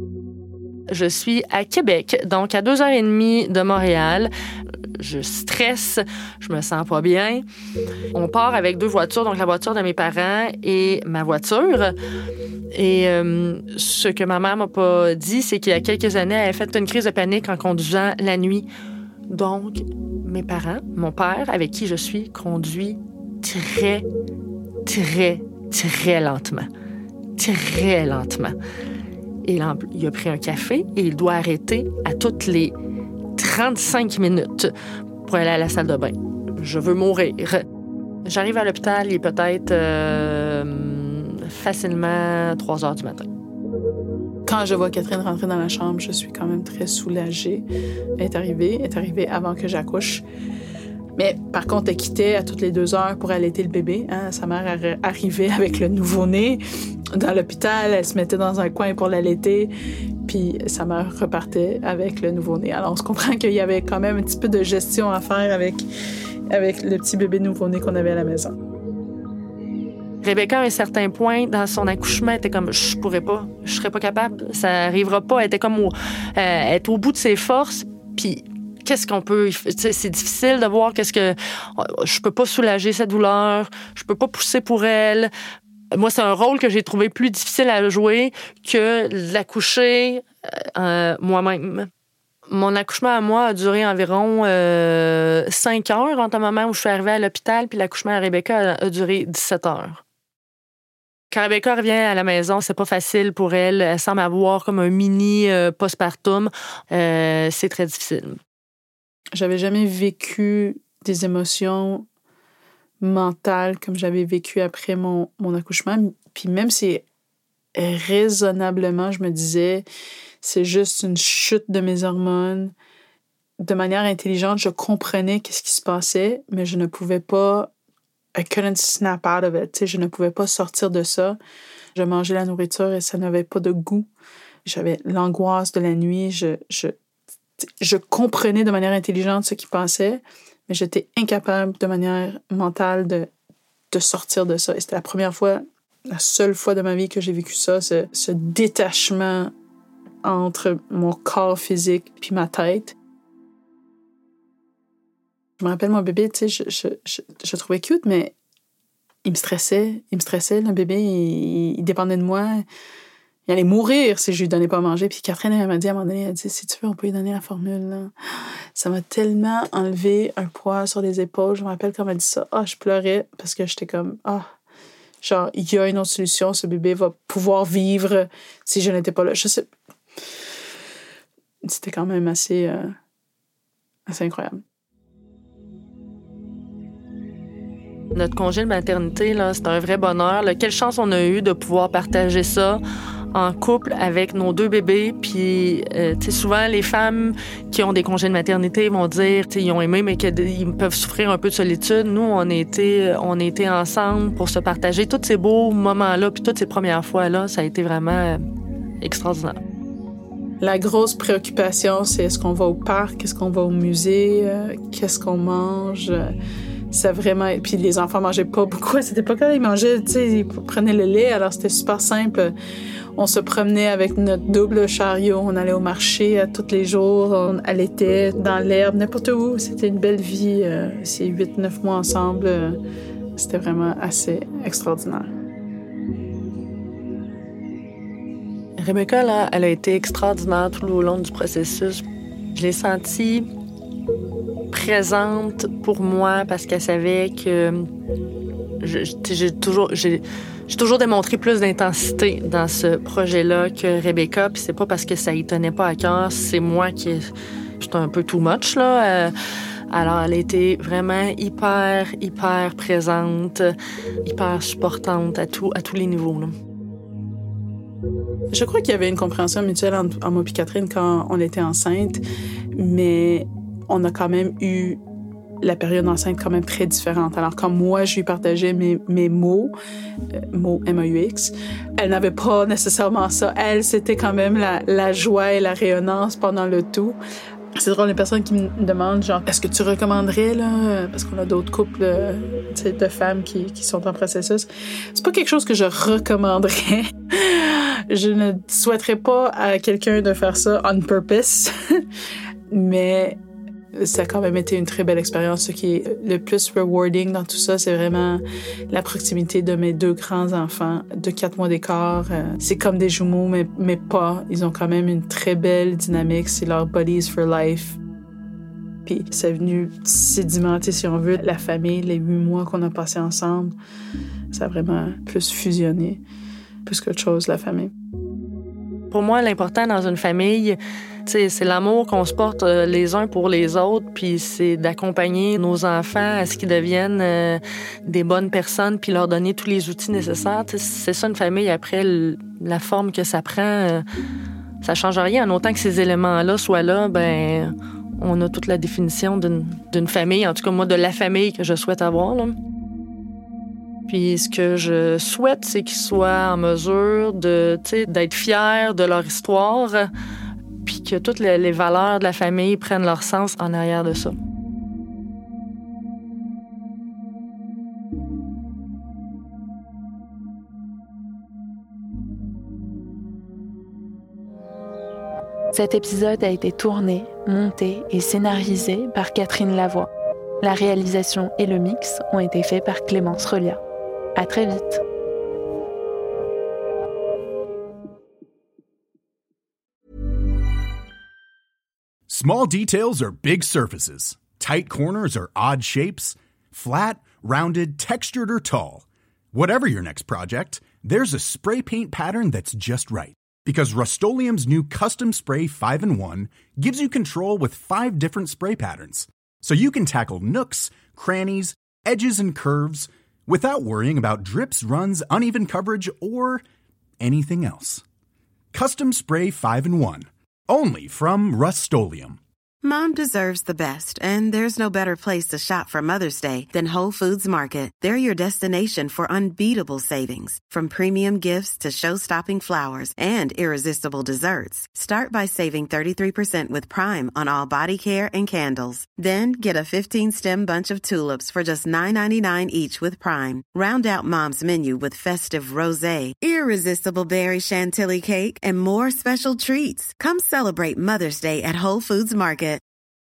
Je suis à Québec, donc à deux heures et demie de Montréal. Je stresse, je me sens pas bien. On part avec deux voitures, donc la voiture de mes parents et ma voiture. Et euh, ce que ma mère m'a pas dit, c'est qu'il y a quelques années, elle a fait une crise de panique en conduisant la nuit. Donc, mes parents, mon père, avec qui je suis, conduit très, très, très lentement. Très lentement. Et là, il a pris un café et il doit arrêter à toutes les trente-cinq minutes pour aller à la salle de bain. Je veux mourir. J'arrive à l'hôpital, il est peut-être euh, facilement trois heures du matin. Quand je vois Catherine rentrer dans la chambre, je suis quand même très soulagée. Elle est arrivée, elle est arrivée avant que j'accouche. Mais par contre, elle quittait à toutes les deux heures pour allaiter le bébé. Hein. Sa mère arrivait avec le nouveau-né dans l'hôpital. Elle se mettait dans un coin pour l'allaiter. Puis sa mère repartait avec le nouveau-né. Alors, on se comprend qu'il y avait quand même un petit peu de gestion à faire avec, avec le petit bébé nouveau-né qu'on avait à la maison. Rebecca, à un certain point, dans son accouchement, elle était comme « je pourrais pas, je serais pas capable, ça arrivera pas ». Elle était comme au, euh, elle était au bout de ses forces, puis qu'est-ce qu'on peut... C'est difficile de voir qu'est-ce que... Je peux pas soulager sa douleur, je peux pas pousser pour elle. Moi, c'est un rôle que j'ai trouvé plus difficile à jouer que l'accoucher euh, moi-même. Mon accouchement à moi a duré environ euh, cinq heures entre le moment où je suis arrivée à l'hôpital, puis l'accouchement à Rebecca a, a duré dix-sept heures. Quand Rebecca revient à la maison, c'est pas facile pour elle. Elle semble avoir comme un mini euh, postpartum. Euh, c'est très difficile. J'avais jamais vécu des émotions mentales comme j'avais vécu après mon, mon accouchement. Puis même si raisonnablement, je me disais, c'est juste une chute de mes hormones. De manière intelligente, je comprenais qu'est-ce qui se passait, mais je ne pouvais pas... I couldn't snap out of it. T'sais, je ne pouvais pas sortir de ça. Je mangeais la nourriture et ça n'avait pas de goût. J'avais l'angoisse de la nuit. Je, je, je comprenais de manière intelligente ce qu'il pensait, mais j'étais incapable de manière mentale de, de sortir de ça. Et c'était la première fois, la seule fois de ma vie que j'ai vécu ça, ce, ce détachement entre mon corps physique puis ma tête. Je me rappelle, mon bébé, tu sais, je, je, je, je le trouvais cute, mais il me stressait. Il me stressait, le bébé, il, il dépendait de moi. Il allait mourir si je lui donnais pas à manger. Puis Catherine, elle m'a dit à un moment donné, elle a dit, si tu veux, on peut lui donner la formule, là. Ça m'a tellement enlevé un poids sur les épaules. Je me rappelle quand elle m'a dit ça. Ah, oh, je pleurais parce que j'étais comme, ah, oh, genre, il y a une autre solution. Ce bébé va pouvoir vivre si je n'étais pas là. Je sais. C'était quand même assez, euh, assez incroyable. Notre congé de maternité, là, c'est un vrai bonheur. Là. Quelle chance on a eu de pouvoir partager ça en couple avec nos deux bébés. Puis, euh, tu sais, souvent, les femmes qui ont des congés de maternité vont dire, tu sais, ils ont aimé, mais qu'ils peuvent souffrir un peu de solitude. Nous, on a été, on a été ensemble pour se partager tous ces beaux moments-là, puis toutes ces premières fois-là. Ça a été vraiment extraordinaire. La grosse préoccupation, c'est est-ce qu'on va au parc, est-ce qu'on va au musée, euh, qu'est-ce qu'on mange... Euh... Ça vraiment... Puis les enfants mangeaient pas beaucoup à cette époque-là. Ils mangeaient, tu sais, ils prenaient le lait. Alors, c'était super simple. On se promenait avec notre double chariot. On allait au marché à tous les jours. On allaitait dans l'herbe, n'importe où. C'était une belle vie. Euh, ces huit, neuf mois ensemble, euh, c'était vraiment assez extraordinaire. Rebecca, là, elle a été extraordinaire tout au long du processus. Je l'ai sentie présente pour moi parce qu'elle savait que je, j'ai toujours j'ai, j'ai toujours démontré plus d'intensité dans ce projet-là que Rebecca, puis c'est pas parce que ça y tenait pas à cœur, c'est moi qui j'étais un peu too much là. Euh, alors elle a été vraiment hyper hyper présente, hyper supportante à tout à tous les niveaux là. Je crois qu'il y avait une compréhension mutuelle entre en moi et Catherine quand on était enceinte, mais on a quand même eu la période enceinte quand même très différente. Alors, quand moi, je lui partageais mes, mes mots, euh, mots M A U X, elle n'avait pas nécessairement ça. Elle, c'était quand même la, la joie et la rayonnance pendant le tout. C'est drôle, les personnes qui me demandent, genre, est-ce que tu recommanderais, là, parce qu'on a d'autres couples euh, de femmes qui, qui sont en processus. C'est pas quelque chose que je recommanderais. Je ne souhaiterais pas à quelqu'un de faire ça on purpose, mais ça a quand même été une très belle expérience. Ce qui est le plus rewarding dans tout ça, c'est vraiment la proximité de mes deux grands-enfants de quatre mois d'écart. C'est comme des jumeaux, mais, mais pas. Ils ont quand même une très belle dynamique. C'est leur buddies for life. Puis c'est venu sédimenter, si on veut, la famille, les huit mois qu'on a passés Pour moi, l'important dans une famille, c'est l'amour qu'on se porte les uns pour les autres, puis c'est d'accompagner nos enfants à ce qu'ils deviennent euh, des bonnes personnes, puis leur donner tous les outils nécessaires. T'sais, c'est ça une famille. Après, la forme que ça prend, euh, ça change rien. En autant que ces éléments-là soient là, ben on a toute la définition d'une, d'une famille, en tout cas moi, de la famille que je souhaite avoir, là. Puis ce que je souhaite, c'est qu'ils soient en mesure de, d'être fiers de leur histoire, puis que toutes les, les valeurs de la famille prennent leur sens en arrière de ça. Cet épisode a été tourné, monté et scénarisé par Catherine Lavoie. La réalisation et le mix ont été faits par Clémence Relia. À très vite. Small details are big surfaces. Tight corners are odd shapes. Flat, rounded, textured, or tall. Whatever your next project, there's a spray paint pattern that's just right. Because Rust-Oleum's new Custom Spray five in one gives you control with five different spray patterns. So you can tackle nooks, crannies, edges, and curves without worrying about drips, runs, uneven coverage, or anything else. Custom Spray five in one. Only from Rust-Oleum. Mom deserves the best, and there's no better place to shop for Mother's Day than Whole Foods Market. They're your destination for unbeatable savings, from premium gifts to show-stopping flowers and irresistible desserts. Start by saving thirty-three percent with Prime on all body care and candles. Then get a fifteen-stem bunch of tulips for just nine ninety-nine each with Prime. Round out Mom's menu with festive rosé, irresistible berry chantilly cake, and more special treats. Come celebrate Mother's Day at Whole Foods Market.